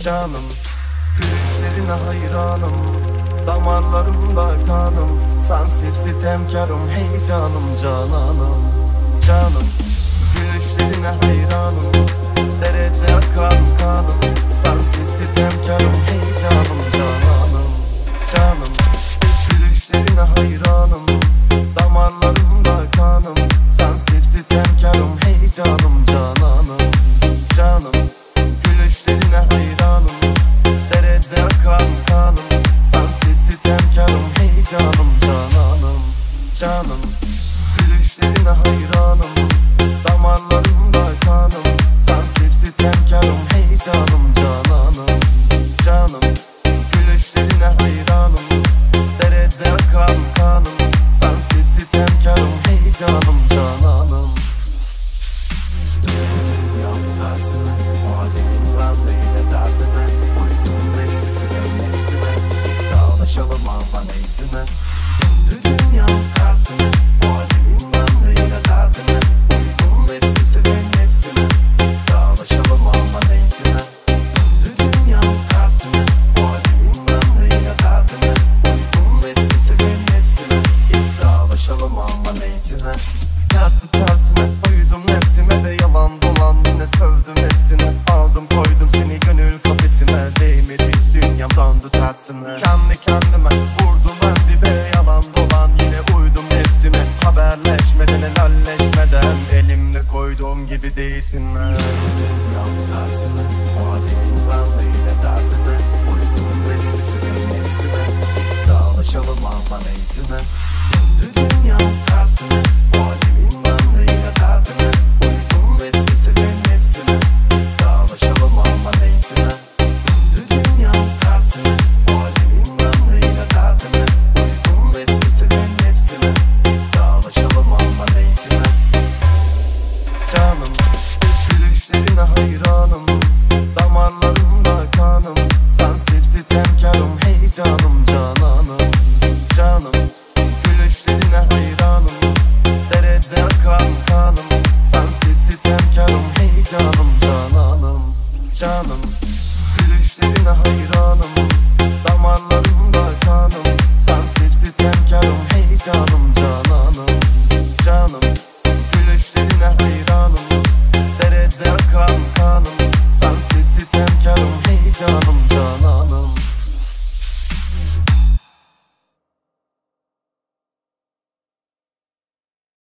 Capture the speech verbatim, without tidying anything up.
canım. Gülüşlerine hayranım, damarlarımda kanım. Sensiz sitemkarım, hey canım cananım. Canım, gülüşlerine hayranım, derede akan kanım. Sensiz sitemkarım, hey canım cananım. Canım, gülüşlerine hayranım, damarlarımda kanım. Sensiz sitemkarım, hey canım cananım. Canım, gülüşlerine hayranım.